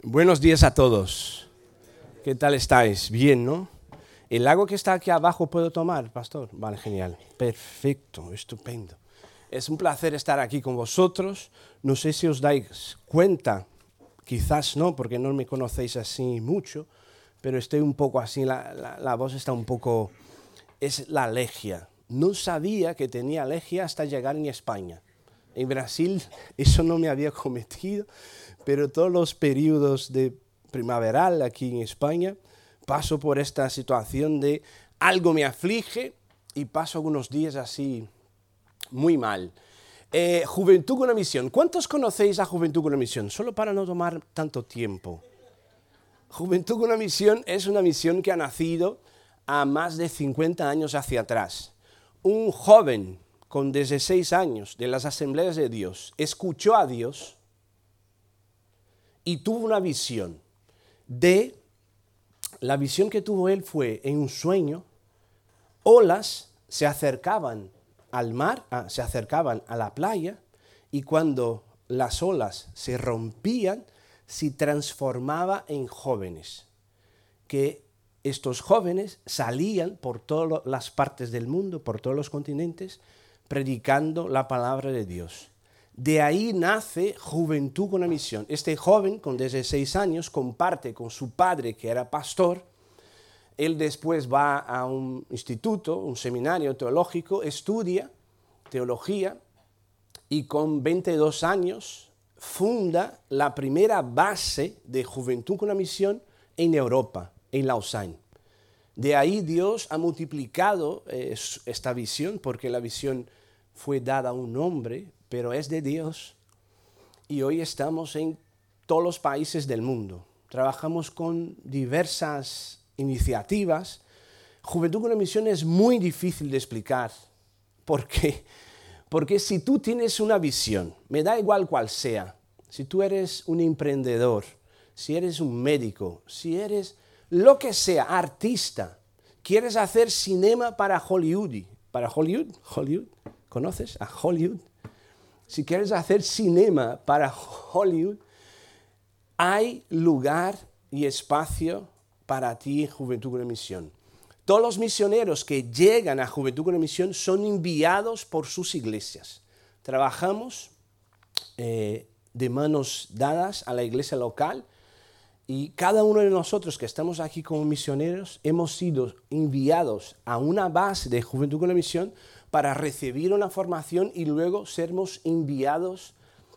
Buenos días a todos. ¿Qué tal estáis? Bien, ¿no? ¿El agua que está aquí abajo puedo tomar, pastor? Vale, genial. Perfecto, estupendo. Es un placer estar aquí con vosotros. No sé si os dais cuenta, quizás no, porque no me conocéis así mucho, pero estoy un poco así, la voz está un poco... Es la alergia. No sabía que tenía alergia hasta llegar en España. En Brasil eso no me había cometido, pero todos los periodos de primaveral aquí en España paso por esta situación de algo me aflige y paso algunos días así muy mal. Juventud con una misión. ¿Cuántos conocéis a Juventud con una misión? Solo para no tomar tanto tiempo. Juventud con una misión es una misión que ha nacido a más de 50 años hacia atrás. Un joven con 16 años de las Asambleas de Dios escuchó a Dios y tuvo una visión. La visión que tuvo él fue en un sueño, olas se acercaban al mar, se acercaban a la playa, y cuando las olas se rompían, se transformaba en jóvenes, que estos jóvenes salían por todas las partes del mundo, por todos los continentes, predicando la palabra de Dios. De ahí nace Juventud con una misión. Este joven con 16 años comparte con su padre, que era pastor. Él después va a un instituto, un seminario teológico, estudia teología y con 22 años funda la primera base de Juventud con una misión en Europa, en Lausanne. De ahí Dios ha multiplicado esta visión, porque la visión fue dada a un hombre, pero es de Dios. Y hoy estamos en todos los países del mundo. Trabajamos con diversas iniciativas. Juventud con una misión es muy difícil de explicar. Porque si tú tienes una visión, me da igual cuál sea, si tú eres un emprendedor, si eres un médico, si eres lo que sea, artista, quieres hacer cinema para Hollywood, ¿conoces a Hollywood? Si quieres hacer cinema para Hollywood, hay lugar y espacio para ti en Juventud con una misión. Todos los misioneros que llegan a Juventud con una misión son enviados por sus iglesias. Trabajamos de manos dadas a la iglesia local, y cada uno de nosotros que estamos aquí como misioneros hemos sido enviados a una base de Juventud con la Misión para recibir una formación y luego sermos enviados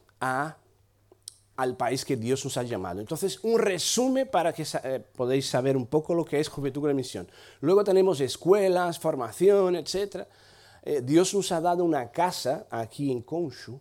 al país que Dios nos ha llamado. Entonces, un resumen para que podáis saber un poco lo que es Juventud con la Misión. Luego tenemos escuelas, formación, etc. Dios nos ha dado una casa aquí en Conshu.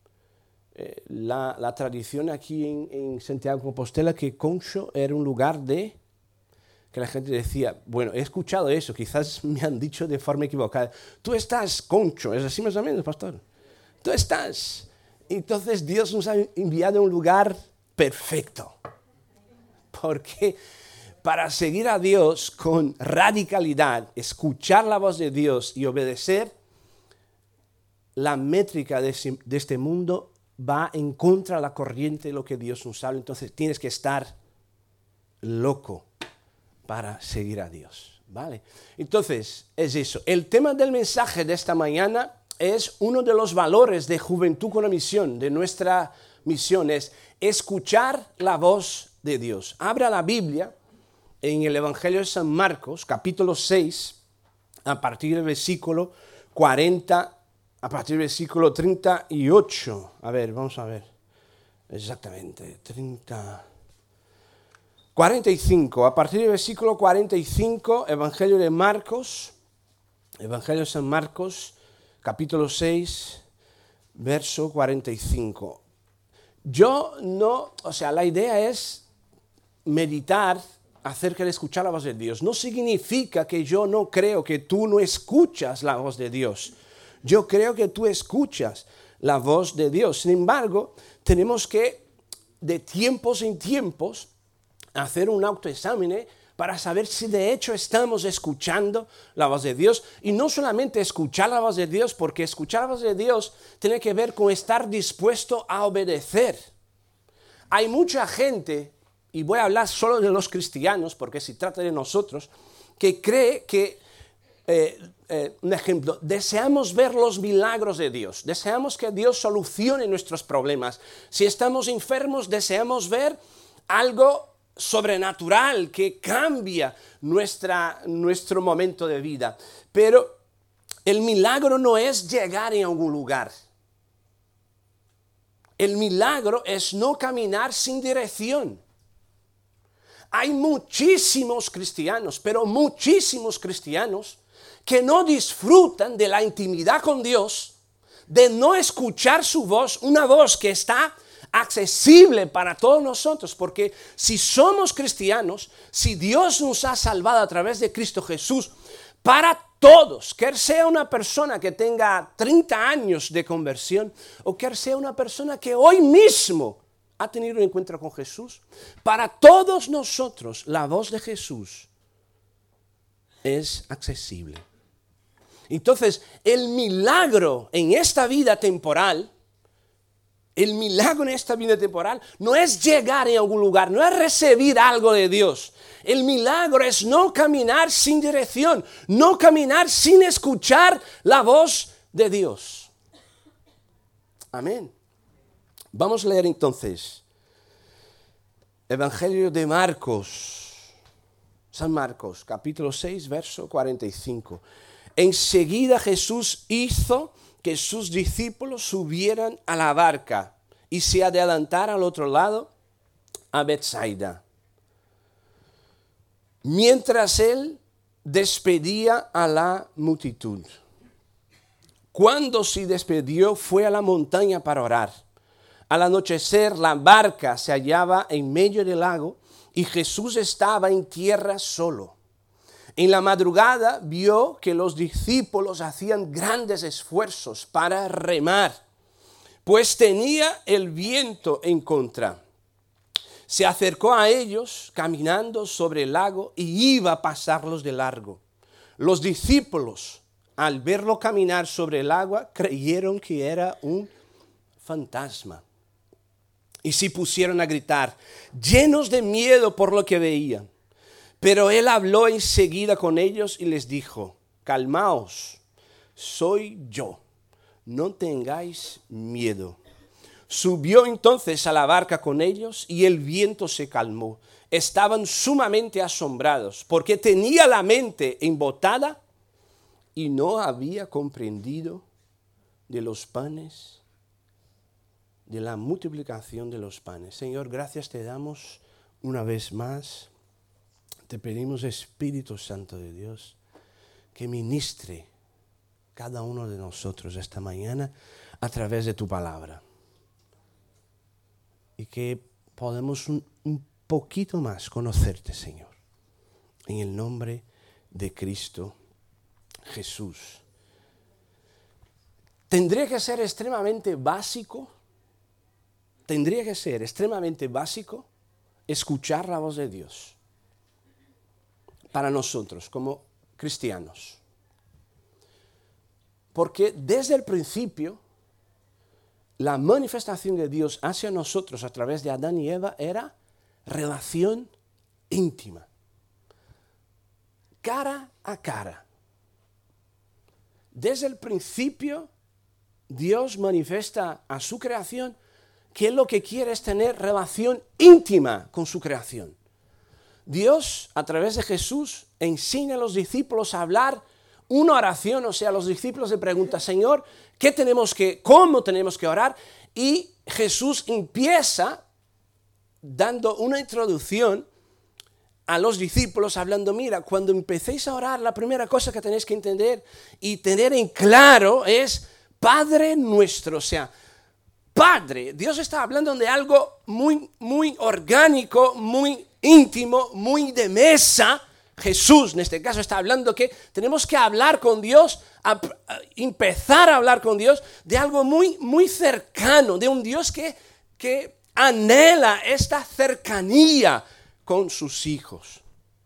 La tradición aquí en Santiago de Compostela, que Conshu era un lugar que la gente decía, bueno, he escuchado eso, quizás me han dicho de forma equivocada, tú estás Conshu, es así más o menos, pastor, tú estás. Entonces Dios nos ha enviado a un lugar perfecto, porque para seguir a Dios con radicalidad, escuchar la voz de Dios y obedecer, la métrica de este mundo va en contra de la corriente de lo que Dios nos habla. Entonces tienes que estar loco para seguir a Dios, ¿vale? Entonces es eso. El tema del mensaje de esta mañana es uno de los valores de Juventud con la Misión, de nuestra misión, es escuchar la voz de Dios. Abra la Biblia en el Evangelio de San Marcos, capítulo 6, a partir del versículo 40. A partir del versículo 38, a ver, vamos a ver, exactamente, 45, a partir del versículo 45, Evangelio de San Marcos, capítulo 6, verso 45. La idea es meditar acerca de escuchar la voz de Dios. No significa que yo no creo que tú no escuchas la voz de Dios. Yo creo que tú escuchas la voz de Dios. Sin embargo, tenemos que, de tiempos en tiempos, hacer un autoexamen para saber si de hecho estamos escuchando la voz de Dios. Y no solamente escuchar la voz de Dios, porque escuchar la voz de Dios tiene que ver con estar dispuesto a obedecer. Hay mucha gente y voy a hablar solo de los cristianos, porque se trata de nosotros, que cree que, un ejemplo, deseamos ver los milagros de Dios, deseamos que Dios solucione nuestros problemas. Si estamos enfermos, deseamos ver algo sobrenatural que cambia nuestro momento de vida. Pero el milagro no es llegar a algún lugar. El milagro es no caminar sin dirección. Hay muchísimos cristianos, pero muchísimos cristianos que no disfrutan de la intimidad con Dios, de no escuchar su voz, una voz que está accesible para todos nosotros, porque si somos cristianos, si Dios nos ha salvado a través de Cristo Jesús, para todos, quer sea una persona que tenga 30 años de conversión, o quer sea una persona que hoy mismo ha tenido un encuentro con Jesús, para todos nosotros la voz de Jesús es accesible. Entonces, el milagro en esta vida temporal, no es llegar a algún lugar, no es recibir algo de Dios. El milagro es no caminar sin dirección, no caminar sin escuchar la voz de Dios. Amén. Vamos a leer entonces Evangelio de Marcos, San Marcos, capítulo 6, verso 45. Enseguida Jesús hizo que sus discípulos subieran a la barca y se adelantaran al otro lado, a Betsaida. Mientras él despedía a la multitud. Cuando se despidió, fue a la montaña para orar. Al anochecer, la barca se hallaba en medio del lago y Jesús estaba en tierra solo. En la madrugada vio que los discípulos hacían grandes esfuerzos para remar, pues tenía el viento en contra. Se acercó a ellos caminando sobre el lago y iba a pasarlos de largo. Los discípulos, al verlo caminar sobre el agua, creyeron que era un fantasma y se pusieron a gritar, llenos de miedo por lo que veían. Pero él habló enseguida con ellos y les dijo, calmaos, soy yo, no tengáis miedo. Subió entonces a la barca con ellos y el viento se calmó. Estaban sumamente asombrados porque tenía la mente embotada y no había comprendido de los panes, de la multiplicación de los panes. Señor, gracias te damos una vez más. Te pedimos, Espíritu Santo de Dios, que ministre cada uno de nosotros esta mañana a través de tu palabra. Y que podamos un poquito más conocerte, Señor. En el nombre de Cristo Jesús. Tendría que ser extremadamente básico escuchar la voz de Dios. Para nosotros, como cristianos. Porque desde el principio, la manifestación de Dios hacia nosotros a través de Adán y Eva era relación íntima. Cara a cara. Desde el principio, Dios manifiesta a su creación que Él lo que quiere es tener relación íntima con su creación. Dios, a través de Jesús, enseña a los discípulos a hablar una oración, o sea, los discípulos le preguntan, Señor, ¿cómo tenemos que orar? Y Jesús empieza dando una introducción a los discípulos, hablando, mira, cuando empecéis a orar, la primera cosa que tenéis que entender y tener en claro es Padre nuestro, o sea, Padre. Dios está hablando de algo muy, muy orgánico, muy íntimo, muy de mesa. Jesús, en este caso, está hablando que tenemos que hablar con Dios, empezar a hablar con Dios de algo muy, muy cercano, de un Dios que anhela esta cercanía con sus hijos.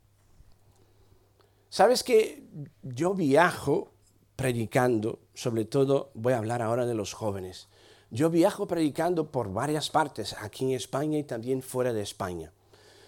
¿Sabes que yo viajo predicando? Sobre todo, voy a hablar ahora de los jóvenes. Yo viajo predicando por varias partes, aquí en España y también fuera de España.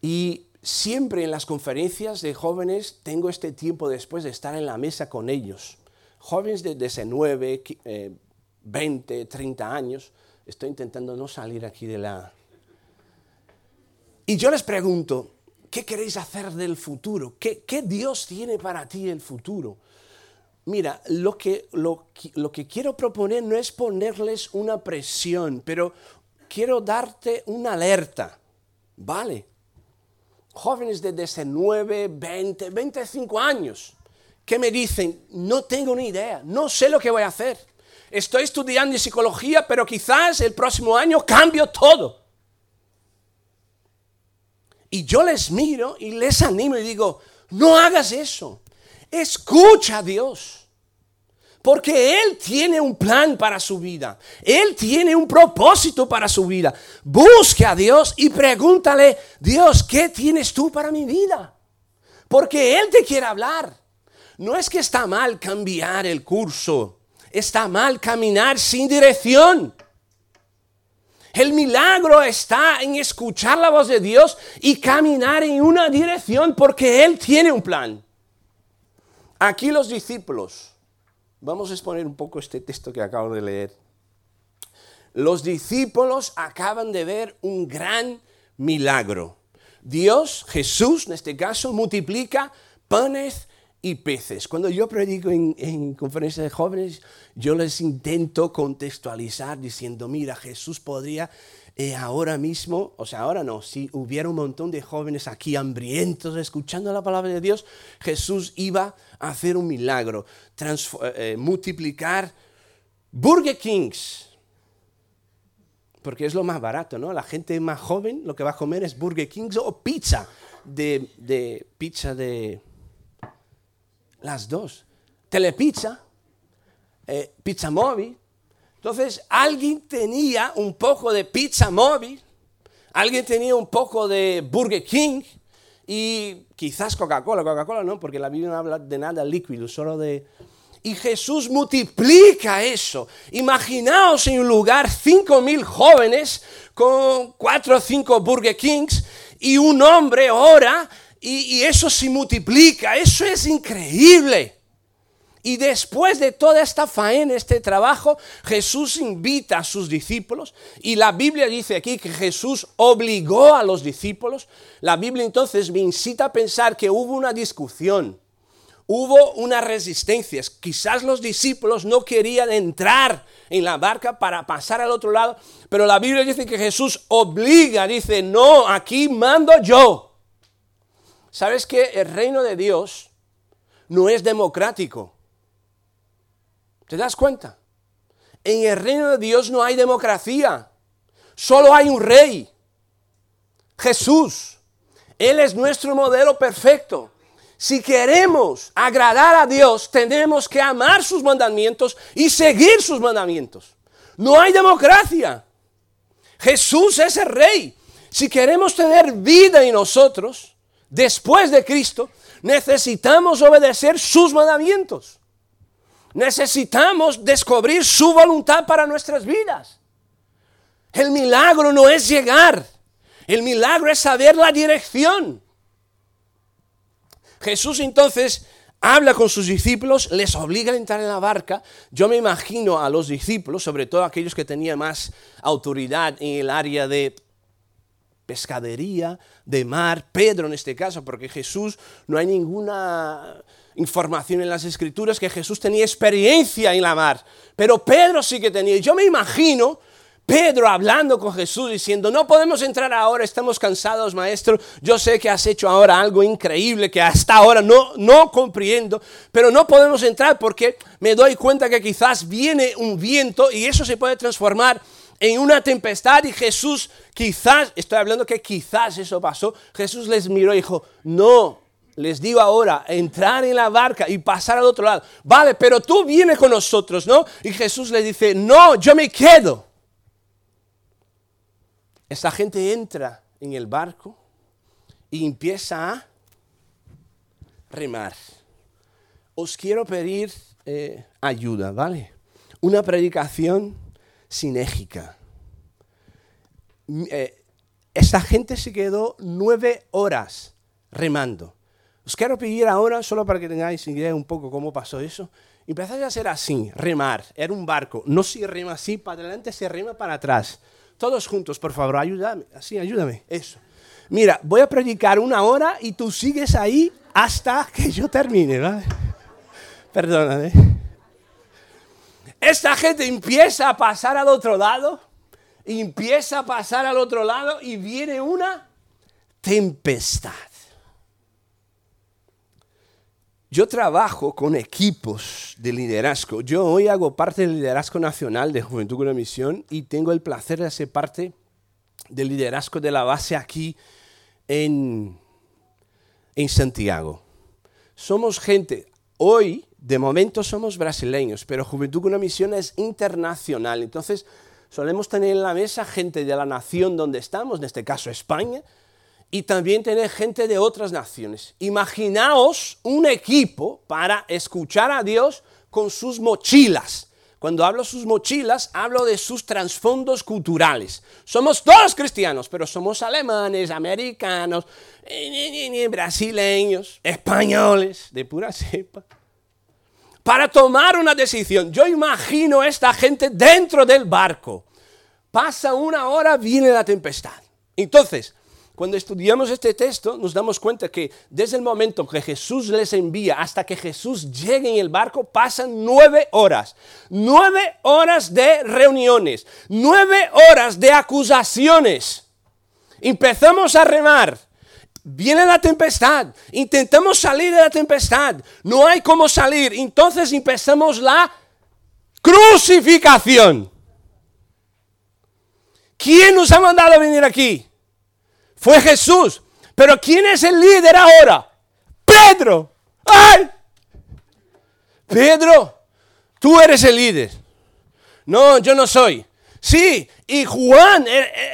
Y siempre en las conferencias de jóvenes tengo este tiempo después de estar en la mesa con ellos. Jóvenes de 19, 20, 30 años. Estoy intentando no salir aquí de la... Y yo les pregunto, ¿qué queréis hacer del futuro? ¿Qué Dios tiene para ti el futuro? Mira, lo que quiero proponer no es ponerles una presión, pero quiero darte una alerta, ¿vale? Jóvenes de 19, 20, 25 años que me dicen, no tengo ni idea, no sé lo que voy a hacer. Estoy estudiando psicología, pero quizás el próximo año cambio todo. Y yo les miro y les animo y digo, no hagas eso. Escucha a Dios. Porque Él tiene un plan para su vida. Él tiene un propósito para su vida. Busque a Dios y pregúntale, Dios, ¿qué tienes tú para mi vida? Porque Él te quiere hablar. No es que está mal cambiar el curso. Está mal caminar sin dirección. El milagro está en escuchar la voz de Dios y caminar en una dirección porque Él tiene un plan. Aquí los discípulos, vamos a exponer un poco este texto que acabo de leer. Los discípulos acaban de ver un gran milagro. Dios, Jesús en este caso, multiplica panes y peces. Cuando yo predico en conferencias de jóvenes, yo les intento contextualizar diciendo, mira, Jesús podría ahora mismo, o sea, ahora no, si hubiera un montón de jóvenes aquí hambrientos escuchando la palabra de Dios, Jesús iba a hacer un milagro, multiplicar Burger Kings, porque es lo más barato, ¿no? La gente más joven lo que va a comer es Burger Kings o pizza de las dos. Telepizza, pizza móvil. Entonces, alguien tenía un poco de pizza móvil, alguien tenía un poco de Burger King y quizás Coca-Cola no, porque la Biblia no habla de nada líquido, solo de... Y Jesús multiplica eso. Imaginaos en un lugar 5,000 jóvenes con 4 o 5 Burger Kings y un hombre ora y eso se multiplica. Eso es increíble. Y después de toda esta faena, este trabajo, Jesús invita a sus discípulos y la Biblia dice aquí que Jesús obligó a los discípulos. La Biblia entonces me incita a pensar que hubo una discusión. Hubo una resistencia, quizás los discípulos no querían entrar en la barca para pasar al otro lado, pero la Biblia dice que Jesús obliga, dice, no, aquí mando yo. ¿Sabes que el reino de Dios no es democrático? ¿Te das cuenta? En el reino de Dios no hay democracia, solo hay un rey, Jesús. Él es nuestro modelo perfecto. Si queremos agradar a Dios, tenemos que amar sus mandamientos y seguir sus mandamientos. No hay democracia. Jesús es el rey. Si queremos tener vida en nosotros, después de Cristo, necesitamos obedecer sus mandamientos. Necesitamos descubrir su voluntad para nuestras vidas. El milagro no es llegar. El milagro es saber la dirección. Jesús entonces habla con sus discípulos, les obliga a entrar en la barca. Yo me imagino a los discípulos, sobre todo aquellos que tenían más autoridad en el área de pescadería, de mar, Pedro en este caso, porque Jesús, no hay ninguna información en las Escrituras que Jesús tenía experiencia en la mar, pero Pedro sí que tenía. Yo me imagino Pedro hablando con Jesús diciendo, no podemos entrar ahora, estamos cansados, maestro, yo sé que has hecho ahora algo increíble que hasta ahora no comprendo, pero no podemos entrar porque me doy cuenta que quizás viene un viento y eso se puede transformar en una tempestad. Y Jesús quizás, estoy hablando que quizás eso pasó, Jesús les miró y dijo, no, les digo ahora, entrar en la barca y pasar al otro lado, vale, pero tú vienes con nosotros, ¿no? Y Jesús les dice, no, yo me quedo. Esta gente entra en el barco y empieza a remar. Os quiero pedir ayuda, ¿vale? Una predicación sinérgica. esta gente se quedó 9 horas remando. Os quiero pedir ahora, solo para que tengáis idea un poco cómo pasó eso, empezáis a hacer así, remar, era un barco, no se rema así para adelante, se rema para atrás. Todos juntos, por favor, ayúdame, así, ayúdame, eso. Mira, voy a predicar 1 hora y tú sigues ahí hasta que yo termine, ¿vale? Perdóname. Esta gente empieza a pasar al otro lado, y viene una tempestad. Yo trabajo con equipos de liderazgo. Yo hoy hago parte del liderazgo nacional de Juventud con una Misión y tengo el placer de ser parte del liderazgo de la base aquí en Santiago. Somos gente, hoy de momento somos brasileños, pero Juventud con una Misión es internacional. Entonces solemos tener en la mesa gente de la nación donde estamos, en este caso España, y también tener gente de otras naciones. Imaginaos un equipo para escuchar a Dios con sus mochilas. Cuando hablo de sus mochilas, hablo de sus trasfondos culturales. Somos todos cristianos, pero somos alemanes, americanos, brasileños, españoles, de pura cepa. Para tomar una decisión, yo imagino a esta gente dentro del barco. Pasa 1 hora, viene la tempestad. Entonces, cuando estudiamos este texto, nos damos cuenta que desde el momento que Jesús les envía hasta que Jesús llegue en el barco, pasan 9 horas. 9 horas de reuniones, 9 horas de acusaciones. Empezamos a remar, viene la tempestad, intentamos salir de la tempestad, no hay cómo salir, entonces empezamos la crucificación. ¿Quién nos ha mandado a venir aquí? Fue Jesús. Pero ¿quién es el líder ahora? Pedro. ¡Ay! Pedro, tú eres el líder. No, yo no soy. Sí, y Juan,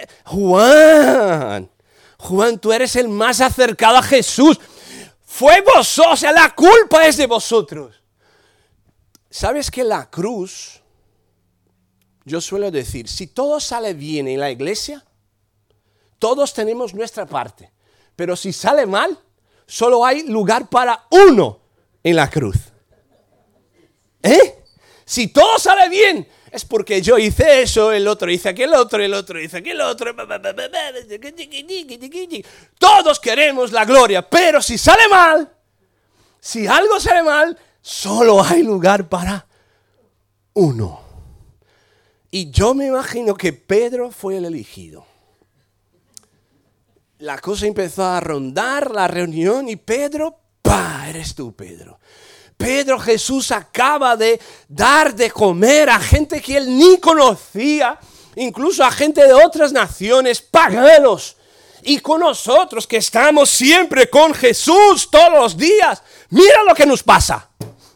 Juan, tú eres el más acercado a Jesús. Fue vosotros, o sea, la culpa es de vosotros. ¿Sabes que la cruz, yo suelo decir, si todo sale bien en la iglesia, todos tenemos nuestra parte, pero si sale mal, solo hay lugar para uno en la cruz. Si todo sale bien, es porque yo hice eso, el otro hice aquel otro, el otro hice aquel otro. Todos queremos la gloria, pero si sale mal, si algo sale mal, solo hay lugar para uno. Y yo me imagino que Pedro fue el elegido. La cosa empezó a rondar la reunión y Pedro, eres tú, Pedro. Pedro, Jesús acaba de dar de comer a gente que él ni conocía, incluso a gente de otras naciones, paganos. Y con nosotros que estamos siempre con Jesús todos los días, mira lo que nos pasa.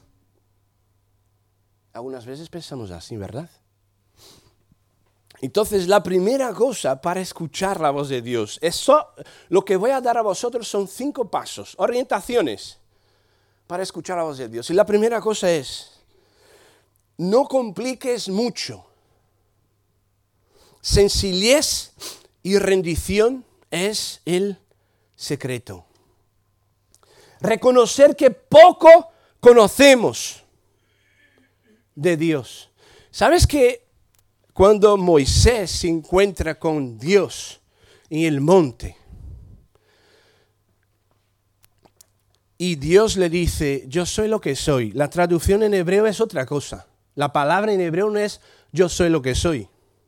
Algunas veces pensamos así, ¿verdad? Entonces, la primera cosa para escuchar la voz de Dios, lo que voy a dar a vosotros son 5 pasos, orientaciones para escuchar la voz de Dios. Y la primera cosa es, no compliques mucho. Sencillez y rendición es el secreto. Reconocer que poco conocemos de Dios. ¿Sabes que cuando Moisés se encuentra con Dios en el monte y Dios le dice, yo soy lo que soy? La traducción en hebreo es otra cosa. La palabra en hebreo no es yo soy lo que soy.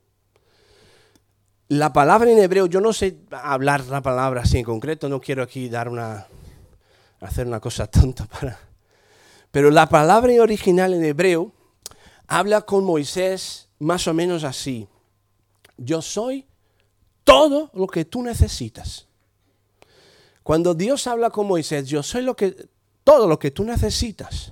La palabra en hebreo, yo no sé hablar la palabra así en concreto, no quiero aquí hacer una cosa tonta pero la palabra original en hebreo habla con Moisés más o menos así. Yo soy todo lo que tú necesitas. Cuando Dios habla con Moisés, yo soy todo lo que tú necesitas.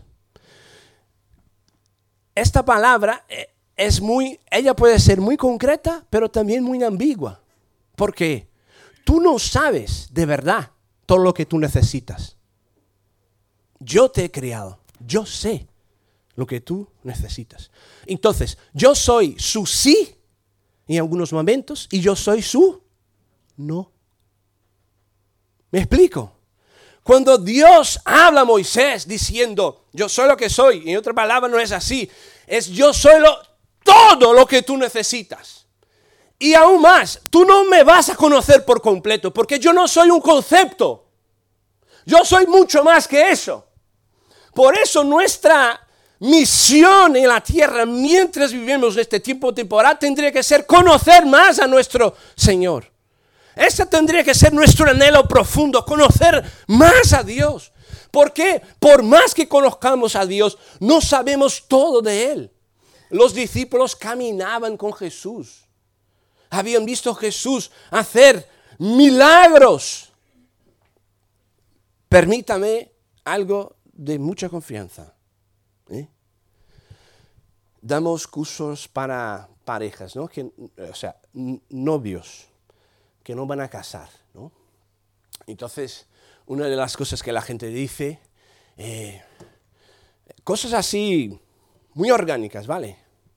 Esta palabra ella puede ser muy concreta, pero también muy ambigua. ¿Por qué? Tú no sabes de verdad todo lo que tú necesitas. Yo te he creado, yo sé lo que tú necesitas. Entonces, yo soy su sí en algunos momentos y yo soy su No. ¿Me explico? Cuando Dios habla a Moisés diciendo, yo soy lo que soy, en otra palabra no es así, es yo soy todo lo que tú necesitas. Y aún más, tú no me vas a conocer por completo, porque yo no soy un concepto. Yo soy mucho más que eso. Por eso nuestra misión en la tierra, mientras vivimos este tiempo temporal, tendría que ser conocer más a nuestro Señor. Ese tendría que ser nuestro anhelo profundo, conocer más a Dios. ¿Por qué? Por más que conozcamos a Dios, no sabemos todo de Él. Los discípulos caminaban con Jesús. Habían visto a Jesús hacer milagros. Permítame algo de mucha confianza. Damos cursos para parejas, ¿no? Novios que no van a casar, ¿no? Entonces, una de las cosas que la gente dice, cosas así muy orgánicas, ¿vale?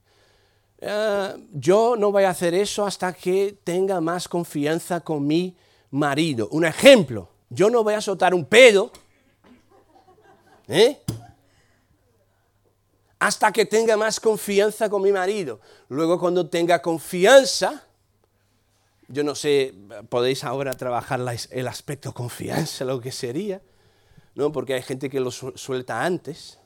Yo no voy a hacer eso hasta que tenga más confianza con mi marido. Un ejemplo, yo no voy a soltar un pedo, hasta que tenga más confianza con mi marido. Luego, cuando tenga confianza, yo no sé, podéis ahora trabajar el aspecto confianza, lo que sería, ¿no? Porque hay gente que lo suelta antes.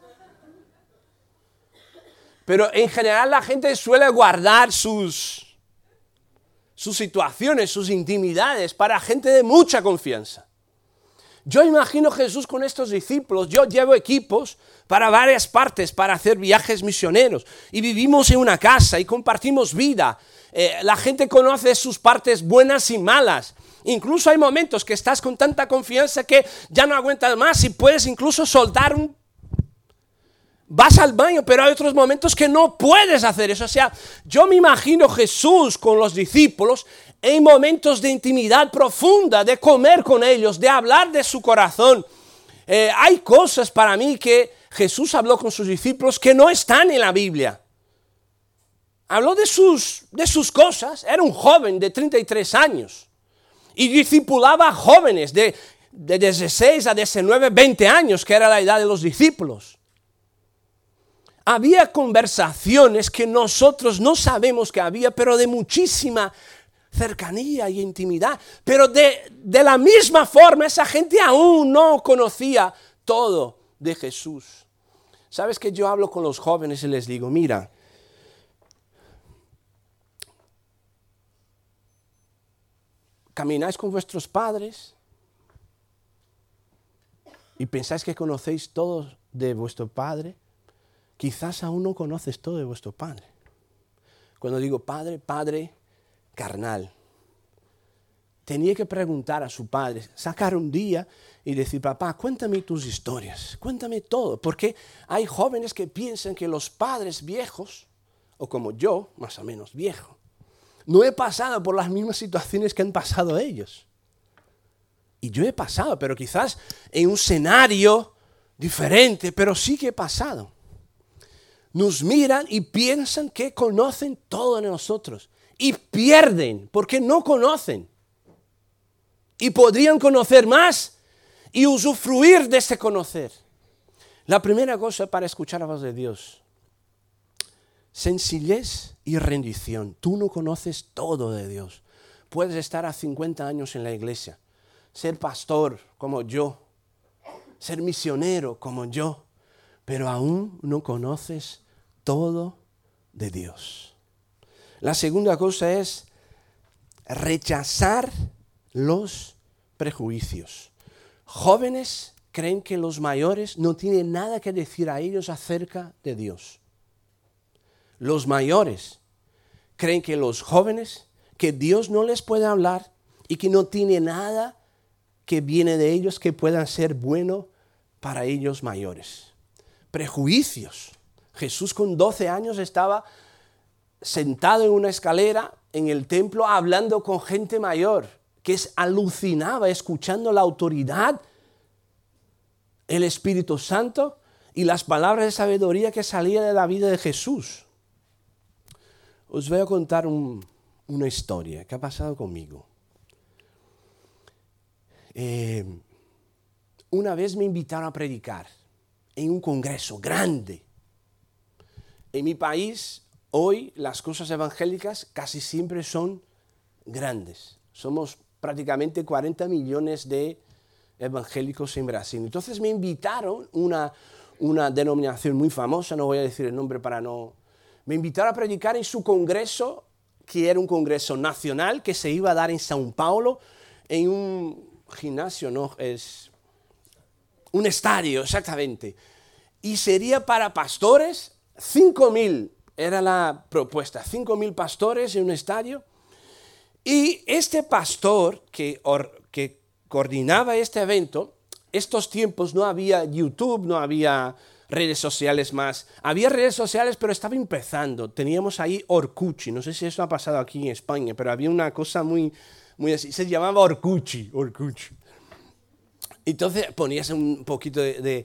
Pero en general la gente suele guardar sus situaciones, sus intimidades para gente de mucha confianza. Yo imagino Jesús con estos discípulos. Yo llevo equipos para varias partes, para hacer viajes misioneros. Y vivimos en una casa y compartimos vida. La gente conoce sus partes buenas y malas. Incluso hay momentos que estás con tanta confianza que ya no aguantas más y puedes incluso soltar vas al baño, pero hay otros momentos que no puedes hacer eso. O sea, yo me imagino Jesús con los discípulos en momentos de intimidad profunda, de comer con ellos, de hablar de su corazón. Hay cosas para mí que Jesús habló con sus discípulos que no están en la Biblia. Habló de sus cosas. Era un joven de 33 años y discipulaba a jóvenes de 16 a 19, 20 años, que era la edad de los discípulos. Había conversaciones que nosotros no sabemos que había, pero de muchísima cercanía y intimidad. Pero de la misma forma, esa gente aún no conocía todo de Jesús. ¿Sabes que yo hablo con los jóvenes y les digo, mira, camináis con vuestros padres y pensáis que conocéis todo de vuestro padre? Quizás aún no conoces todo de vuestro padre. Cuando digo padre, padre carnal. Tenía que preguntar a su padre, sacar un día y decir, papá, cuéntame tus historias, cuéntame todo. Porque hay jóvenes que piensan que los padres viejos, o como yo, más o menos viejo, no he pasado por las mismas situaciones que han pasado ellos. Y yo he pasado, pero quizás en un escenario diferente, pero sí que he pasado. Nos miran y piensan que conocen todo de nosotros. Y pierden porque no conocen. Y podrían conocer más y usufruir de ese conocer. La primera cosa para escuchar la voz de Dios: sencillez y rendición. Tú no conoces todo de Dios. Puedes estar a 50 años en la iglesia, ser pastor como yo, ser misionero como yo, pero aún no conoces todo de Dios. La segunda cosa es rechazar los prejuicios. Jóvenes creen que los mayores no tienen nada que decir a ellos acerca de Dios. Los mayores creen que los jóvenes, que Dios no les puede hablar y que no tiene nada que viene de ellos que pueda ser bueno para ellos mayores. Prejuicios. Jesús con 12 años estaba sentado en una escalera en el templo hablando con gente mayor que alucinaba escuchando la autoridad, el Espíritu Santo y las palabras de sabiduría que salían de la vida de Jesús. Os voy a contar una historia que ha pasado conmigo. Una vez me invitaron a predicar en un congreso grande. En mi país, hoy, las cosas evangélicas casi siempre son grandes. Somos prácticamente 40 millones de evangélicos en Brasil. Entonces me invitaron, una denominación muy famosa, no voy a decir el nombre para no... Me invitaron a predicar en su congreso, que era un congreso nacional, que se iba a dar en São Paulo, en un gimnasio, no, es un estadio, exactamente. Y sería para pastores, 5.000 era la propuesta, 5.000 pastores en un estadio. Y este pastor que coordinaba este evento, estos tiempos no había YouTube, no había redes sociales más. Había redes sociales, pero estaba empezando. Teníamos ahí Orkut, no sé si eso ha pasado aquí en España, pero había una cosa muy así, se llamaba Orkut. Entonces ponías un poquito de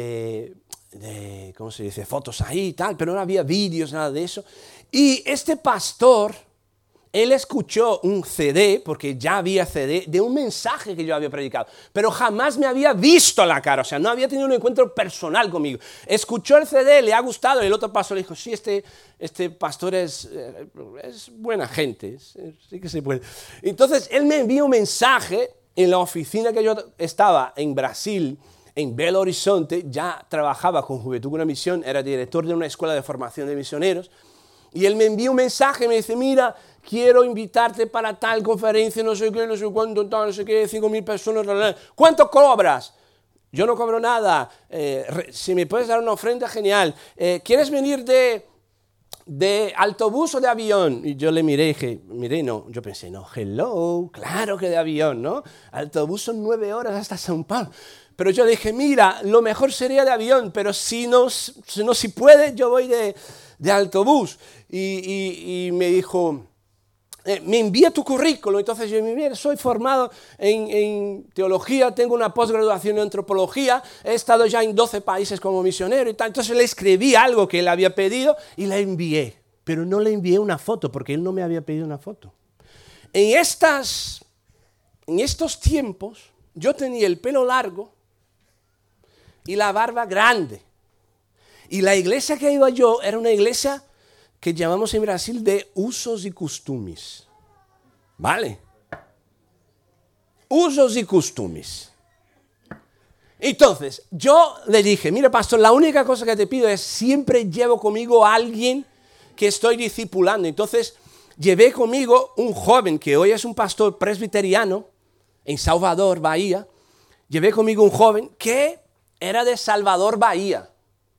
¿cómo se dice? Fotos ahí y tal, pero no había vídeos, nada de eso. Y este pastor, él escuchó un CD, porque ya había CD, de un mensaje que yo había predicado, pero jamás me había visto la cara, o sea, no había tenido un encuentro personal conmigo. Escuchó el CD, le ha gustado, y el otro pastor le dijo, sí, este pastor es buena gente, sí que se puede. Entonces, él me envió un mensaje en la oficina que yo estaba en Brasil, en Belo Horizonte, ya trabajaba con Juventud con una Misión, era director de una escuela de formación de misioneros, y él me envió un mensaje, me dice, mira, quiero invitarte para tal conferencia, no sé qué, no sé cuánto, tal, no sé qué, 5.000 personas, ¿cuánto cobras? Yo no cobro nada, si me puedes dar una ofrenda, genial. ¿Quieres venir de autobús o de avión? Y yo le miré, yo pensé, no, hello, claro que de avión, ¿no? Autobús son 9 horas hasta São Paulo. Pero yo dije, mira, lo mejor sería de avión, pero si puede, yo voy de autobús. Y me dijo, me envía tu currículum. Entonces yo, mira, soy formado en teología, tengo una posgraduación en antropología, he estado ya en 12 países como misionero y tal. Entonces le escribí algo que él había pedido y le envié. Pero no le envié una foto, porque él no me había pedido una foto. En estos tiempos, yo tenía el pelo largo y la barba grande. Y la iglesia que iba yo era una iglesia que llamamos en Brasil de usos y costumes. ¿Vale? Usos y costumes. Entonces, yo le dije, mira, pastor, la única cosa que te pido es siempre llevo conmigo a alguien que estoy discipulando. Entonces, llevé conmigo un joven que hoy es un pastor presbiteriano en Salvador, Bahía. Llevé conmigo un joven que era de Salvador, Bahía.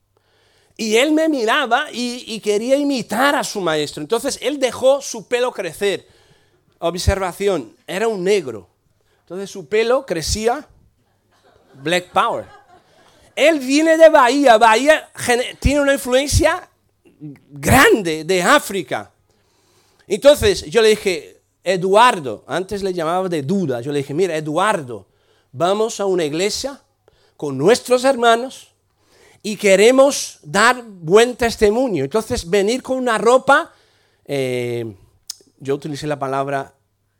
Y él me miraba y quería imitar a su maestro. Entonces, él dejó su pelo crecer. Observación, era un negro. Entonces, su pelo crecía Black Power. Él viene de Bahía. Bahía tiene una influencia grande de África. Entonces, yo le dije, Eduardo, antes le llamaba de Duda. Yo le dije, mira, Eduardo, vamos a una iglesia con nuestros hermanos y queremos dar buen testimonio. Entonces, venir con una ropa, yo utilicé la palabra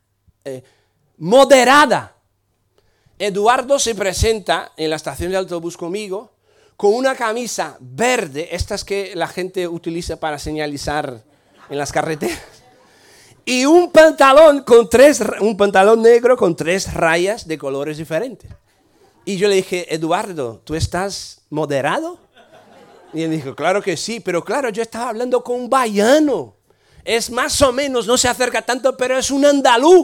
moderada. Eduardo se presenta en la estación de autobús conmigo con una camisa verde, estas que la gente utiliza para señalizar en las carreteras, y un pantalón negro con 3 rayas de colores diferentes. Y yo le dije, Eduardo, ¿tú estás moderado? Y él dijo, claro que sí, pero claro, yo estaba hablando con un baiano. Es más o menos, no se acerca tanto, pero es un andaluz.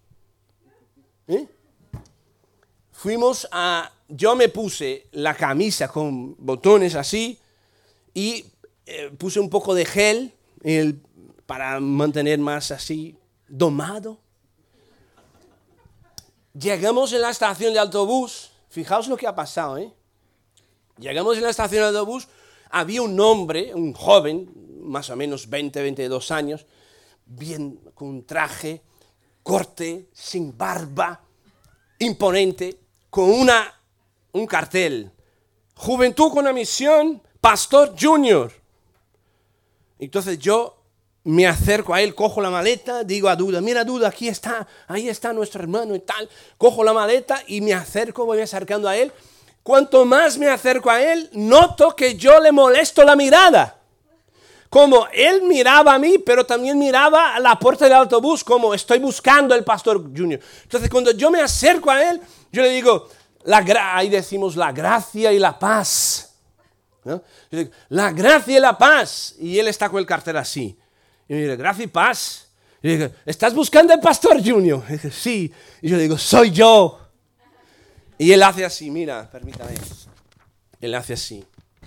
Yo me puse la camisa con botones así y puse un poco de gel para mantener más así domado. Llegamos en la estación de autobús. Fijaos lo que ha pasado, Llegamos en la estación de autobús, había un hombre, un joven, más o menos 20, 22 años, bien con un traje, corte, sin barba, imponente, con un cartel, Juventud con una Misión, Pastor Junior. Entonces yo me acerco a él, cojo la maleta, digo a Duda, mira Duda, aquí está, ahí está nuestro hermano y tal. Cojo la maleta y me acerco, voy acercando a él. Cuanto más me acerco a él, noto que yo le molesto la mirada. Como él miraba a mí, pero también miraba a la puerta del autobús, como estoy buscando al Pastor Junior. Entonces cuando yo me acerco a él, yo le digo, ahí decimos la gracia y la paz. ¿No? Yo digo, la gracia y la paz. Y él está con el cartel así. Y me dice, gracia y paz. Y yo digo, ¿estás buscando al Pastor Junior? Y dice, sí. Y yo digo, soy yo. Y él hace así, mira, permítame. Él hace así.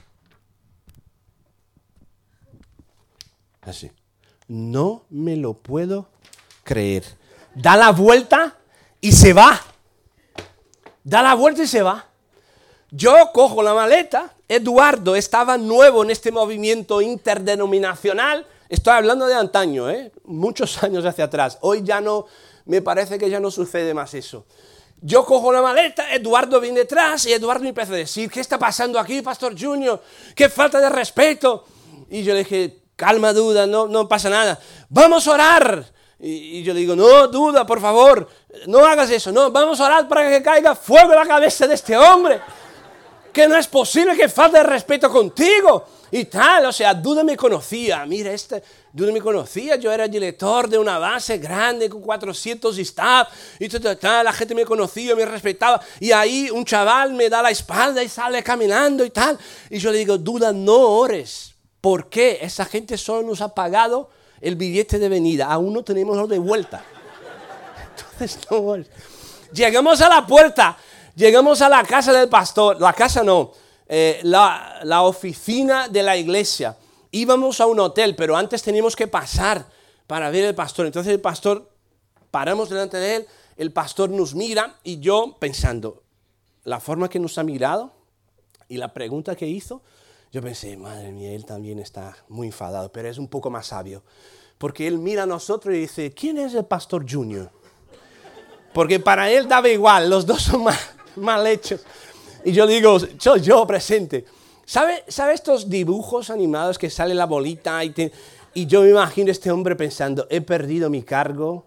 Así. No me lo puedo creer. Da la vuelta y se va. Da la vuelta y se va. Yo cojo la maleta. Eduardo estaba nuevo en este movimiento interdenominacional. Estoy hablando de antaño, muchos años hacia atrás. Hoy ya no, me parece que ya no sucede más eso. Yo cojo la maleta, Eduardo viene detrás y Eduardo me empieza a decir, ¿qué está pasando aquí, Pastor Junior? ¡Qué falta de respeto! Y yo le dije, calma, Duda, no pasa nada. ¡Vamos a orar! Y yo le digo, no, Duda, por favor, no hagas eso. No, vamos a orar para que caiga fuego en la cabeza de este hombre. Que no es posible que falte de respeto contigo. Y tal, o sea, Duda me conocía. Mira, Duda me conocía. Yo era director de una base grande con 400 staff. Y tal, la gente me conocía, me respetaba. Y ahí un chaval me da la espalda y sale caminando y tal. Y yo le digo, Duda, no ores. ¿Por qué? Esa gente solo nos ha pagado el billete de venida. Aún no tenemos lo de vuelta. Entonces, no ores. Llegamos a la puerta. Llegamos a la casa del pastor. La casa no. La oficina de la iglesia. Íbamos a un hotel, pero antes teníamos que pasar para ver al pastor. Entonces el pastor, paramos delante de él, el pastor nos mira y yo pensando, la forma que nos ha mirado y la pregunta que hizo, yo pensé, madre mía, él también está muy enfadado, pero es un poco más sabio. Porque él mira a nosotros y dice, ¿quién es el Pastor Junior? Porque para él daba igual, los dos son mal hechos. Y yo digo, soy yo presente. ¿Sabe estos dibujos animados que sale la bolita? Y yo me imagino a este hombre pensando, he perdido mi cargo,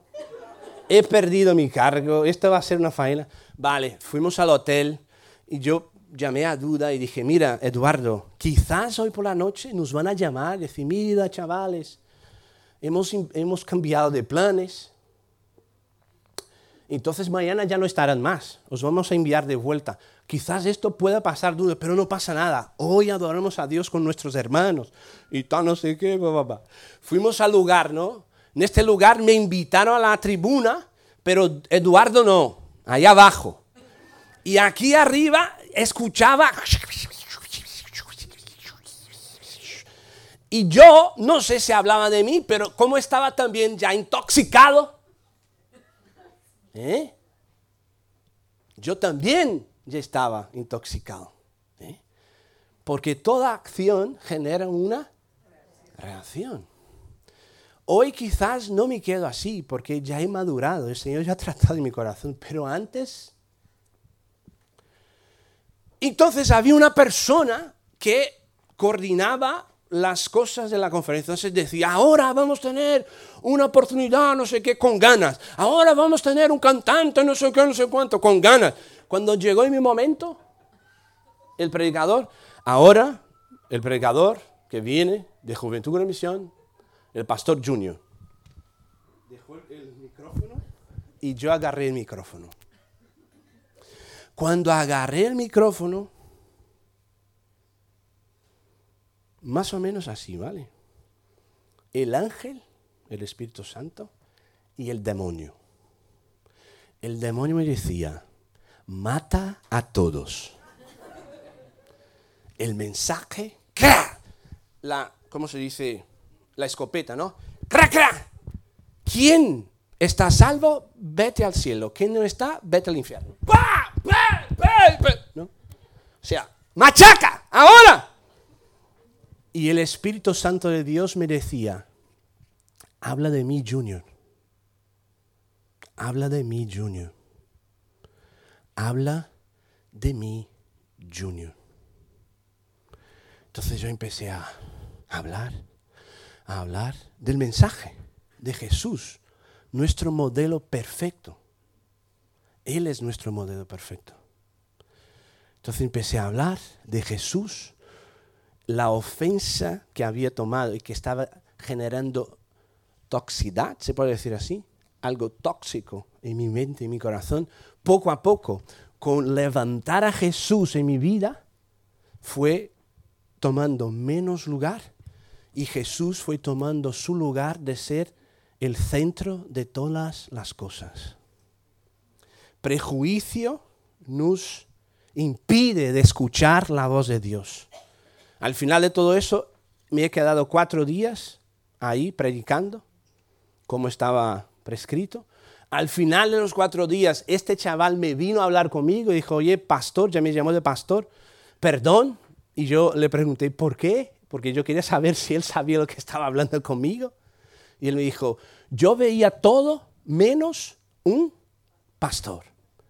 esto va a ser una faena. Vale, fuimos al hotel y yo llamé a Duda y dije, mira, Eduardo, quizás hoy por la noche nos van a llamar y decir, mira, chavales, hemos cambiado de planes. Entonces mañana ya no estarán más, os vamos a enviar de vuelta. Quizás esto pueda pasar, Duda, pero no pasa nada. Hoy adoramos a Dios con nuestros hermanos. Y tal, no sé qué, papá. Fuimos al lugar, ¿no? En este lugar me invitaron a la tribuna, pero Eduardo no, allá abajo. Y aquí arriba escuchaba... Y yo, no sé si hablaba de mí, pero como estaba también ya intoxicado... Yo también ya estaba intoxicado. Porque toda acción genera una reacción. Hoy quizás no me quedo así porque ya he madurado, el Señor ya ha tratado en mi corazón, pero antes... Entonces había una persona que coordinaba las cosas de la conferencia. Entonces decía, ahora vamos a tener una oportunidad, no sé qué, con ganas. Ahora vamos a tener un cantante, no sé qué, no sé cuánto, con ganas. Cuando llegó en mi momento, el predicador que viene de Juventud con Misión, el Pastor Junior, dejó el micrófono y yo agarré el micrófono. Cuando agarré el micrófono, más o menos así, ¿vale? El ángel, el Espíritu Santo y el demonio. El demonio me decía, mata a todos. El mensaje, ¡cra! ¿Cómo se dice? La escopeta, ¿no? ¡Cra, cra! ¿Quién está a salvo? Vete al cielo. ¿Quién no está? Vete al infierno. ¡Bah! ¡Bah! ¡Bah! ¡Bah! ¿No? O sea, ¡machaca! ¡Ahora! Y el Espíritu Santo de Dios me decía, habla de mí, Junior. Habla de mí, Junior. Habla de mí, Junior. Entonces yo empecé a hablar. a hablar del mensaje de Jesús, nuestro modelo perfecto. Él es nuestro modelo perfecto. Entonces empecé a hablar de Jesús, la ofensa que había tomado y que estaba generando toxicidad, se puede decir así, algo tóxico en mi mente y mi corazón. Poco a poco, con levantar a Jesús en mi vida, fue tomando menos lugar y Jesús fue tomando su lugar de ser el centro de todas las cosas. Prejuicio nos impide de escuchar la voz de Dios. Al final de todo eso, me he quedado 4 días ahí predicando, como estaba prescrito. Al final de los 4 días, este chaval me vino a hablar conmigo y dijo, oye, pastor, ya me llamó de pastor, perdón. Y yo le pregunté, ¿por qué? Porque yo quería saber si él sabía lo que estaba hablando conmigo. Y él me dijo, yo veía todo menos un pastor.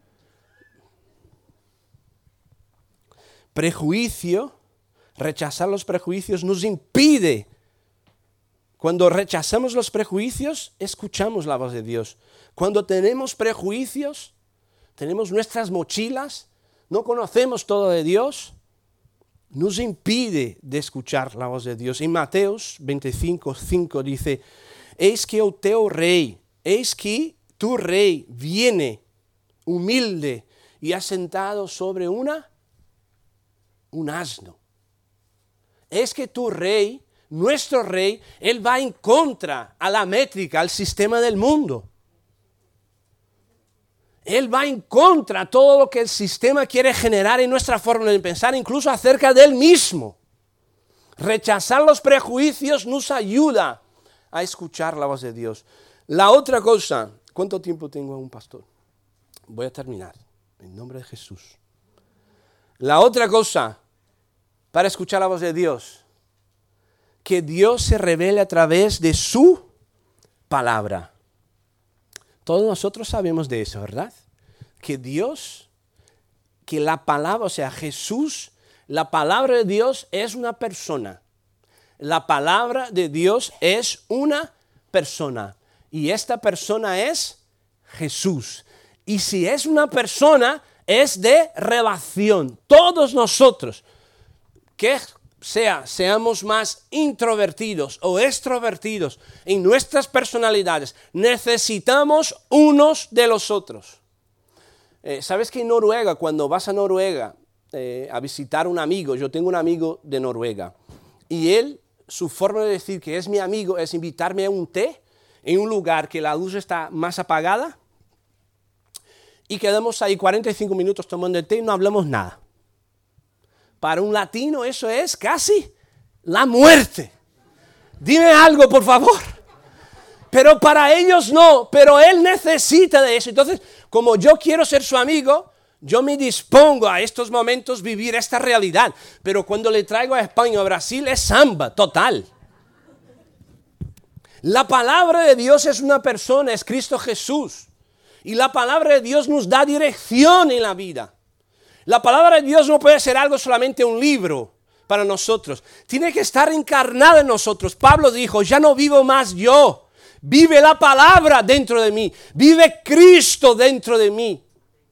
Prejuicio, rechazar los prejuicios nos impide. Cuando rechazamos los prejuicios, escuchamos la voz de Dios. Cuando tenemos prejuicios, tenemos nuestras mochilas, no conocemos todo de Dios, nos impide de escuchar la voz de Dios. En Mateos 25:5 dice, eis que o teu rey, eis que tu rey viene humilde y asentado sobre un asno. Es que tu rey, nuestro rey, él va en contra a la métrica, al sistema del mundo. Él va en contra de todo lo que el sistema quiere generar en nuestra forma de pensar, incluso acerca de él mismo. Rechazar los prejuicios nos ayuda a escuchar la voz de Dios. La otra cosa, ¿cuánto tiempo tengo a un pastor? Voy a terminar, en nombre de Jesús. La otra cosa para escuchar la voz de Dios, que Dios se revele a través de su palabra. Todos nosotros sabemos de eso, ¿verdad? Que Dios, que la palabra, o sea, Jesús, la palabra de Dios es una persona. La palabra de Dios es una persona. Y esta persona es Jesús. Y si es una persona, es de relación. Todos nosotros, que seamos más introvertidos o extrovertidos en nuestras personalidades, necesitamos unos de los otros. ¿Sabes que en Noruega, cuando vas a Noruega a visitar a un amigo, yo tengo un amigo de Noruega, y él, su forma de decir que es mi amigo es invitarme a un té en un lugar que la luz está más apagada, y quedamos ahí 45 minutos tomando el té y no hablamos nada. Para un latino eso es casi la muerte. Dime algo, por favor. Pero para ellos no, pero él necesita de eso. Entonces, como yo quiero ser su amigo, yo me dispongo a estos momentos vivir esta realidad. Pero cuando le traigo a España o a Brasil es samba, total. La palabra de Dios es una persona, es Cristo Jesús. Y la palabra de Dios nos da dirección en la vida. La palabra de Dios no puede ser algo solamente un libro para nosotros. Tiene que estar encarnada en nosotros. Pablo dijo, ya no vivo más yo. Vive la palabra dentro de mí. Vive Cristo dentro de mí.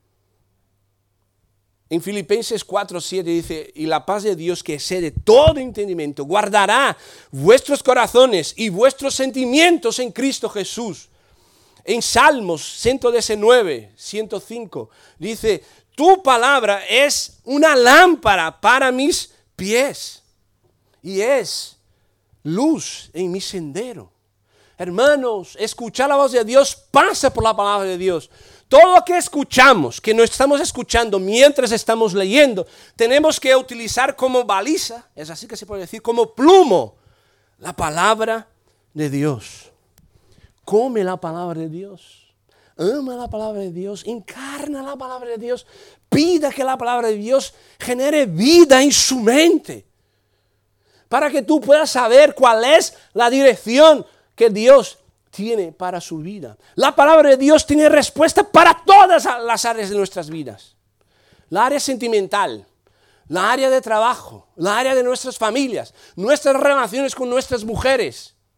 En Filipenses 4:7 dice, y la paz de Dios que excede todo entendimiento, guardará vuestros corazones y vuestros sentimientos en Cristo Jesús. En Salmos 119, 105 dice, tu palabra es una lámpara para mis pies y es luz en mi sendero. Hermanos, escuchar la voz de Dios pasa por la palabra de Dios. Todo lo que escuchamos, que no estamos escuchando mientras estamos leyendo, tenemos que utilizar como baliza, es así que se puede decir, como plumo, la palabra de Dios. Come la palabra de Dios. Ama la palabra de Dios, encarna la palabra de Dios, pida que la palabra de Dios genere vida en su mente, para que tú puedas saber cuál es la dirección que Dios tiene para su vida. La palabra de Dios tiene respuesta para todas las áreas de nuestras vidas. La área sentimental, la área de trabajo, la área de nuestras familias, nuestras relaciones con nuestras mujeres,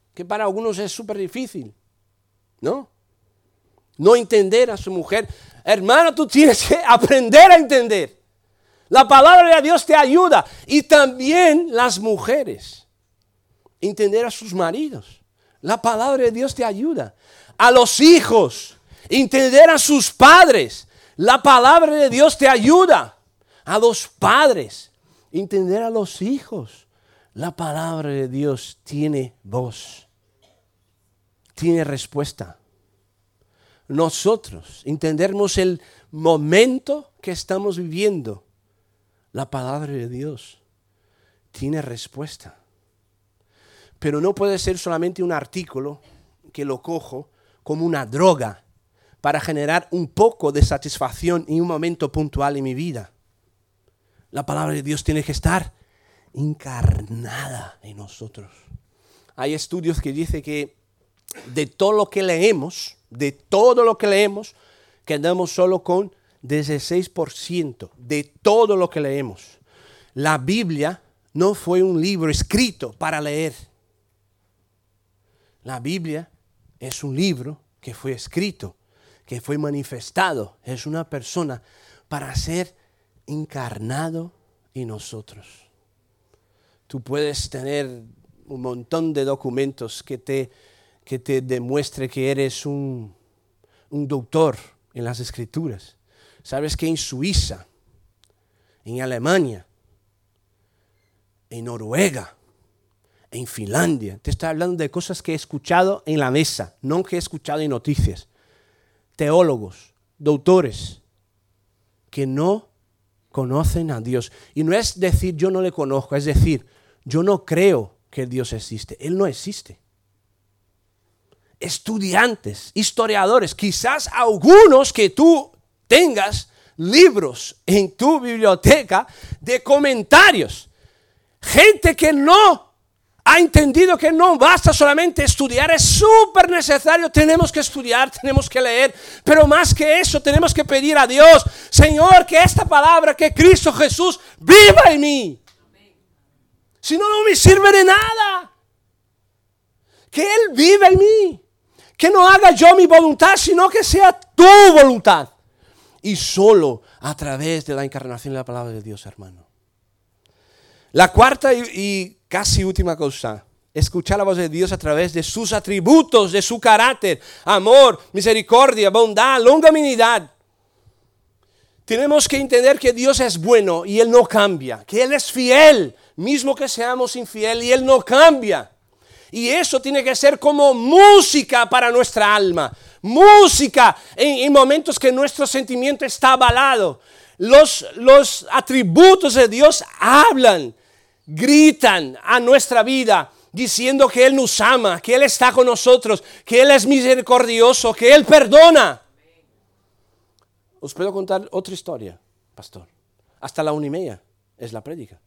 que para algunos es súper difícil, ¿no? No entender a su mujer. Hermano, tú tienes que aprender a entender. La palabra de Dios te ayuda. Y también las mujeres. Entender a sus maridos. La palabra de Dios te ayuda. A los hijos. Entender a sus padres. La palabra de Dios te ayuda. A los padres. Entender a los hijos. La palabra de Dios tiene voz. Tiene respuesta. Nosotros entendemos el momento que estamos viviendo. La palabra de Dios tiene respuesta. Pero no puede ser solamente un artículo que lo cojo como una droga para generar un poco de satisfacción en un momento puntual en mi vida. La palabra de Dios tiene que estar encarnada en nosotros. Hay estudios que dicen que de todo lo que leemos, quedamos solo con 16% de todo lo que leemos. La Biblia no fue un libro escrito para leer. La Biblia es un libro que fue escrito, que fue manifestado. Es una persona para ser encarnado en nosotros. Tú puedes tener un montón de documentos que te demuestre que eres un doctor en las Escrituras. Sabes que en Suiza, en Alemania, en Noruega, en Finlandia, te estoy hablando de cosas que he escuchado en la mesa, no que he escuchado en noticias. Teólogos, doctores, que no conocen a Dios. Y no es decir yo no le conozco, es decir, yo no creo que Dios existe. Él no existe. Estudiantes, historiadores, quizás algunos que tú tengas libros en tu biblioteca de comentarios. Gente que no ha entendido que no basta solamente estudiar, es súper necesario, tenemos que estudiar, tenemos que leer, pero más que eso tenemos que pedir a Dios, Señor, que esta palabra, que Cristo Jesús viva en mí. Si no, no me sirve de nada. Que Él viva en mí. Que no haga yo mi voluntad, sino que sea tu voluntad. Y solo a través de la encarnación de la palabra de Dios, hermano. La cuarta y casi última cosa, escuchar la voz de Dios a través de sus atributos, de su carácter, amor, misericordia, bondad, longanimidad. Tenemos que entender que Dios es bueno y Él no cambia, que Él es fiel, mismo que seamos infieles, y Él no cambia. Y eso tiene que ser como música para nuestra alma, música en momentos que nuestro sentimiento está abalado. Los atributos de Dios hablan, gritan a nuestra vida, diciendo que Él nos ama, que Él está con nosotros, que Él es misericordioso, que Él perdona. Os puedo contar otra historia, pastor. Hasta la 1:30 es la prédica.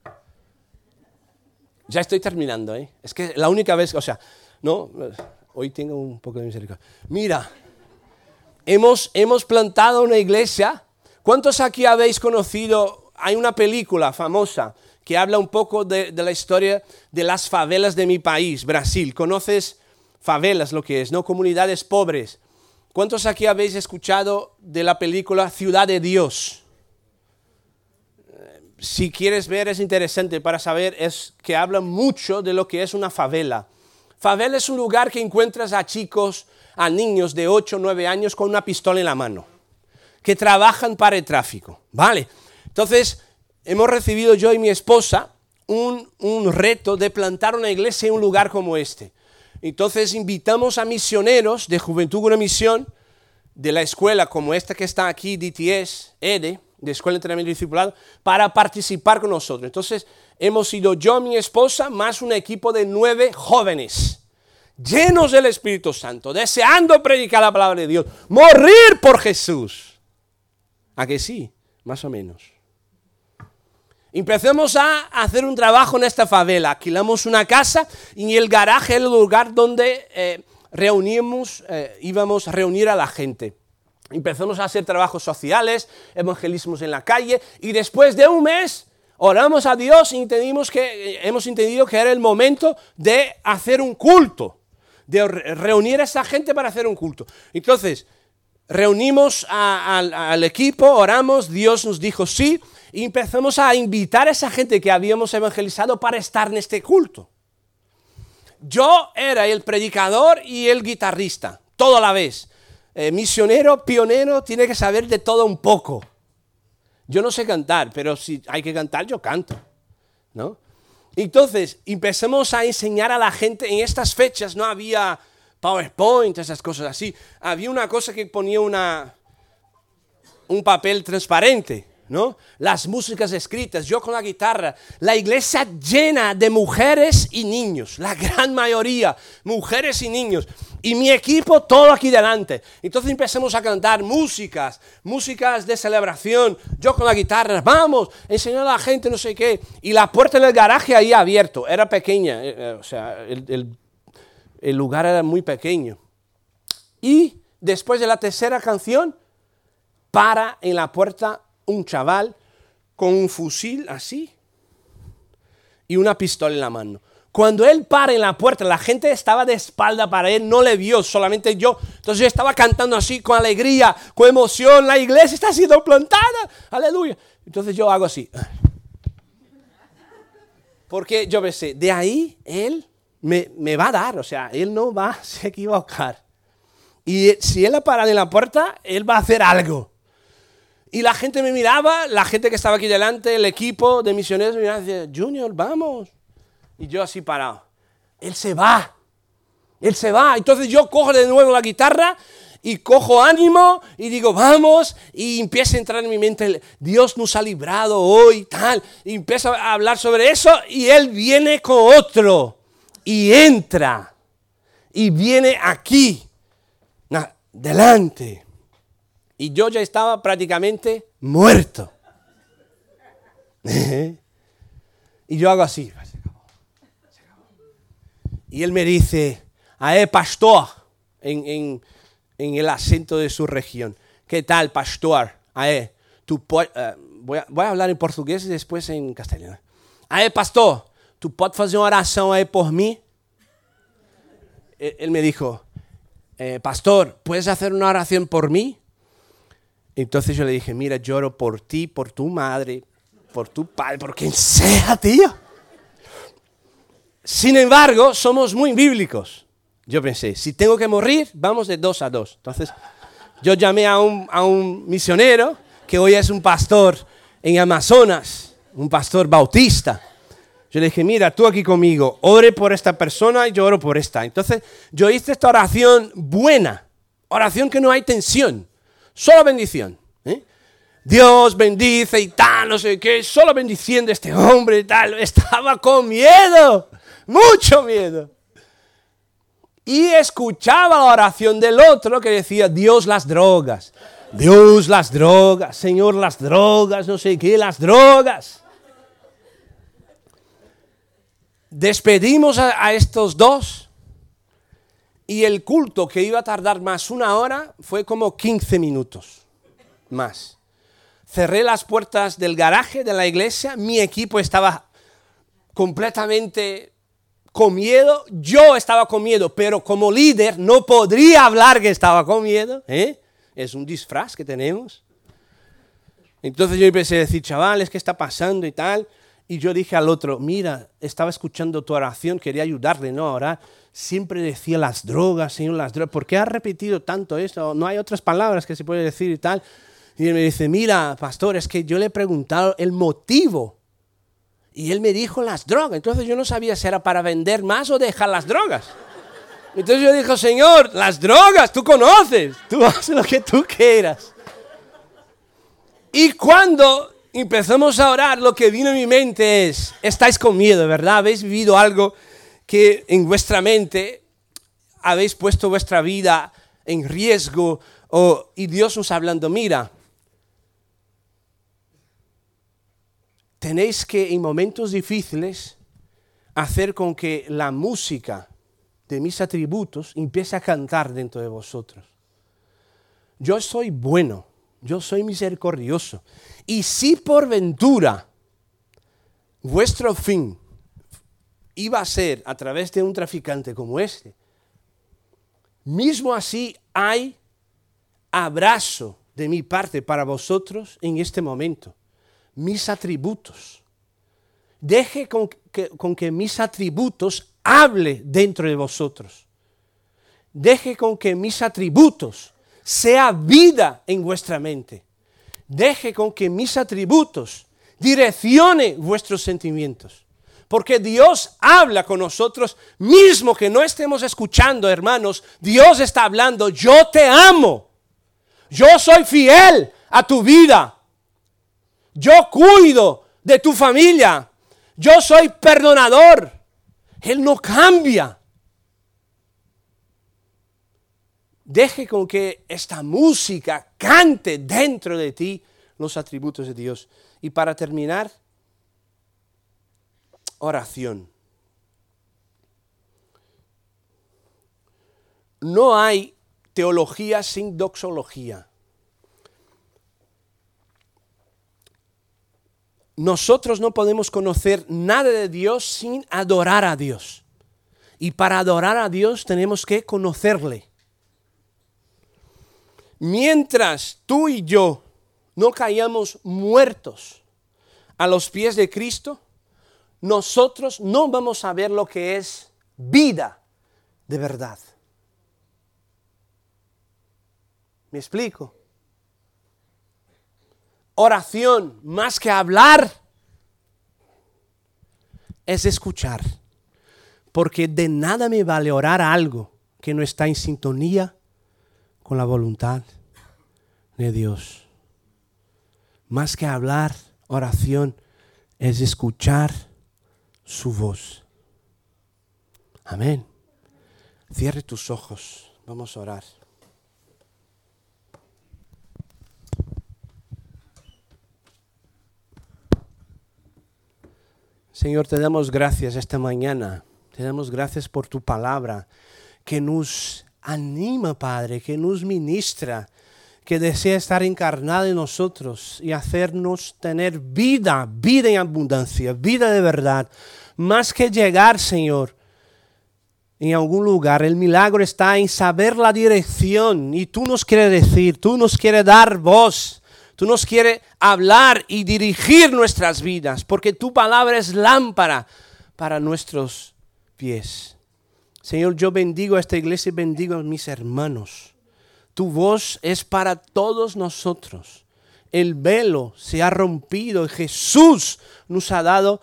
Ya estoy terminando, ¿eh? Es que la única vez, no, hoy tengo un poco de misericordia. Mira, hemos plantado una iglesia. ¿Cuántos aquí habéis conocido? Hay una película famosa que habla un poco de la historia de las favelas de mi país, Brasil. ¿Conoces favelas, lo que es, no? Comunidades pobres. ¿Cuántos aquí habéis escuchado de la película Ciudad de Dios? Si quieres ver, es interesante para saber, es que habla mucho de lo que es una favela. Favela es un lugar que encuentras a chicos, a niños de 8 o 9 años con una pistola en la mano, que trabajan para el tráfico, ¿vale? Entonces, hemos recibido yo y mi esposa un reto de plantar una iglesia en un lugar como este. Entonces, invitamos a misioneros de Juventud con una Misión, de la escuela como esta que está aquí, DTS, EDE, de Escuela de Entrenamiento y Discipulado, para participar con nosotros. Entonces, hemos ido yo, mi esposa, más un equipo de 9 jóvenes, llenos del Espíritu Santo, deseando predicar la palabra de Dios, morir por Jesús. ¿A que sí? Más o menos. Empezamos a hacer un trabajo en esta favela. Alquilamos una casa y en el garaje era el lugar donde íbamos a reunir a la gente. Empezamos a hacer trabajos sociales, evangelismos en la calle, y después de un mes oramos a Dios y hemos entendido que era el momento de hacer un culto. de reunir a esa gente para hacer un culto. Entonces, reunimos al equipo, oramos, Dios nos dijo sí, y empezamos a invitar a esa gente que habíamos evangelizado para estar en este culto. Yo era el predicador y el guitarrista, todo a la vez. Misionero, pionero, tiene que saber de todo un poco. Yo no sé cantar, pero si hay que cantar, yo canto, ¿no? Entonces, empezamos a enseñar a la gente. En estas fechas no había PowerPoint, esas cosas así. Había una cosa que ponía un papel transparente, ¿no? Las músicas escritas, yo con la guitarra. La iglesia llena de mujeres y niños, la gran mayoría, mujeres y niños. Y mi equipo todo aquí delante. Entonces empezamos a cantar músicas de celebración. Yo con la guitarra, vamos, enseñar a la gente no sé qué. Y la puerta del garaje ahí abierto, era pequeña, o sea, el lugar era muy pequeño. Y después de la tercera canción, para en la puerta un chaval con un fusil así y una pistola en la mano. Cuando él para en la puerta, la gente estaba de espalda para él, no le vio, solamente yo. Entonces yo estaba cantando así con alegría, con emoción, la iglesia está siendo plantada, aleluya. Entonces yo hago así. Porque yo pensé, de ahí él me va a dar, o sea, él no va a se equivocar. Y si él ha parado en la puerta, él va a hacer algo. Y la gente me miraba, la gente que estaba aquí delante, el equipo de misioneros me miraba y decía, Junior, vamos. Y yo así parado. Él se va. Entonces yo cojo de nuevo la guitarra y cojo ánimo y digo, vamos. Y empieza a entrar en mi mente, Dios nos ha librado hoy, tal. Y empiezo a hablar sobre eso y él viene con otro. Y entra. Y viene aquí. Delante. Y yo ya estaba prácticamente muerto. Y yo hago así. Y él me dice, pastor, en el acento de su región. ¿Qué tal, pastor? Voy a hablar en portugués y después en castellano. Pastor, ¿tú puedes hacer una oración ahí por mí? Él me dijo, pastor, ¿puedes hacer una oración por mí? Entonces yo le dije, mira, lloro por ti, por tu madre, por tu padre, por quien sea, tío. Sin embargo, somos muy bíblicos. Yo pensé, si tengo que morir, vamos de 2 a 2. Entonces, yo llamé a un misionero, que hoy es un pastor en Amazonas, un pastor bautista. Yo le dije, mira, tú aquí conmigo, ore por esta persona y yo oro por esta. Entonces, yo hice esta oración buena, oración que no hay tensión, solo bendición. Dios bendice y tal, no sé qué, solo bendición de este hombre y tal. Estaba con miedo. Mucho miedo. Y escuchaba la oración del otro que decía, Dios las drogas, Señor las drogas, no sé qué, las drogas. Despedimos a estos dos y el culto que iba a tardar más 1 hora fue como 15 minutos más. Cerré las puertas del garaje de la iglesia, mi equipo estaba completamente con miedo, yo estaba con miedo, pero como líder no podría hablar que estaba con miedo, es un disfraz que tenemos. Entonces yo empecé a decir, chavales, ¿qué está pasando y tal? Y yo dije al otro, mira, estaba escuchando tu oración, quería ayudarle, ¿no? A orar. Siempre decía las drogas, Señor, las drogas. ¿Por qué has repetido tanto esto? No hay otras palabras que se puede decir y tal. Y él me dice, mira, pastor, es que yo le he preguntado el motivo. Y él me dijo las drogas. Entonces yo no sabía si era para vender más o dejar las drogas. Entonces yo dije, Señor, las drogas, tú conoces. Tú haces lo que tú quieras. Y cuando empezamos a orar, lo que vino a mi mente es, estáis con miedo, ¿verdad? Habéis vivido algo que en vuestra mente habéis puesto vuestra vida en riesgo. Y Dios nos hablando, mira, tenéis que en momentos difíciles hacer con que la música de mis atributos empiece a cantar dentro de vosotros. Yo soy bueno, yo soy misericordioso. Y si por ventura vuestro fin iba a ser a través de un traficante como este, Mismo así hay abrazo de mi parte para vosotros en este momento. Mis atributos. Deje con que mis atributos hable dentro de vosotros. Deje con que mis atributos sea vida en vuestra mente. Deje con que mis atributos direccione vuestros sentimientos. Porque Dios habla con nosotros, mismo que no estemos escuchando, hermanos. Dios está hablando, yo te amo. Yo soy fiel a tu vida. Yo cuido de tu familia. Yo soy perdonador. Él no cambia. Deje con que esta música cante dentro de ti los atributos de Dios. Y para terminar, oración. No hay teología sin doxología. Nosotros no podemos conocer nada de Dios sin adorar a Dios. Y para adorar a Dios tenemos que conocerle. Mientras tú y yo no caigamos muertos a los pies de Cristo, nosotros no vamos a ver lo que es vida de verdad. ¿Me explico? Oración, más que hablar, es escuchar. Porque de nada me vale orar algo que no está en sintonía con la voluntad de Dios. Más que hablar, oración es escuchar su voz. Amén. Cierre tus ojos. Vamos a orar. Señor, te damos gracias esta mañana. Te damos gracias por tu palabra que nos anima, Padre, que nos ministra, que desea estar encarnada en nosotros y hacernos tener vida en abundancia, vida de verdad. Más que llegar, Señor, en algún lugar, el milagro está en saber la dirección y tú nos quieres decir, tú nos quieres dar voz. Tú nos quieres hablar y dirigir nuestras vidas, porque tu palabra es lámpara para nuestros pies. Señor, yo bendigo a esta iglesia y bendigo a mis hermanos. Tu voz es para todos nosotros. El velo se ha rompido y Jesús nos ha dado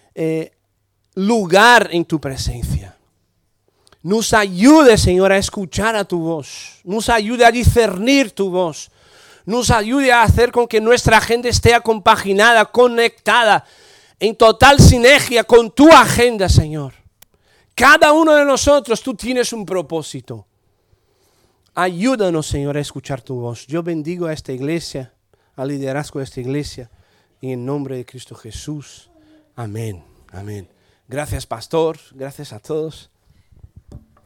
lugar en tu presencia. Nos ayude, Señor, a escuchar a tu voz. Nos ayude a discernir tu voz. Nos ayude a hacer con que nuestra agenda esté compaginada, conectada, en total sinergia con tu agenda, Señor. Cada uno de nosotros, tú tienes un propósito. Ayúdanos, Señor, a escuchar tu voz. Yo bendigo a esta iglesia, al liderazgo de esta iglesia, en el nombre de Cristo Jesús. Amén, amén. Gracias, pastor. Gracias a todos.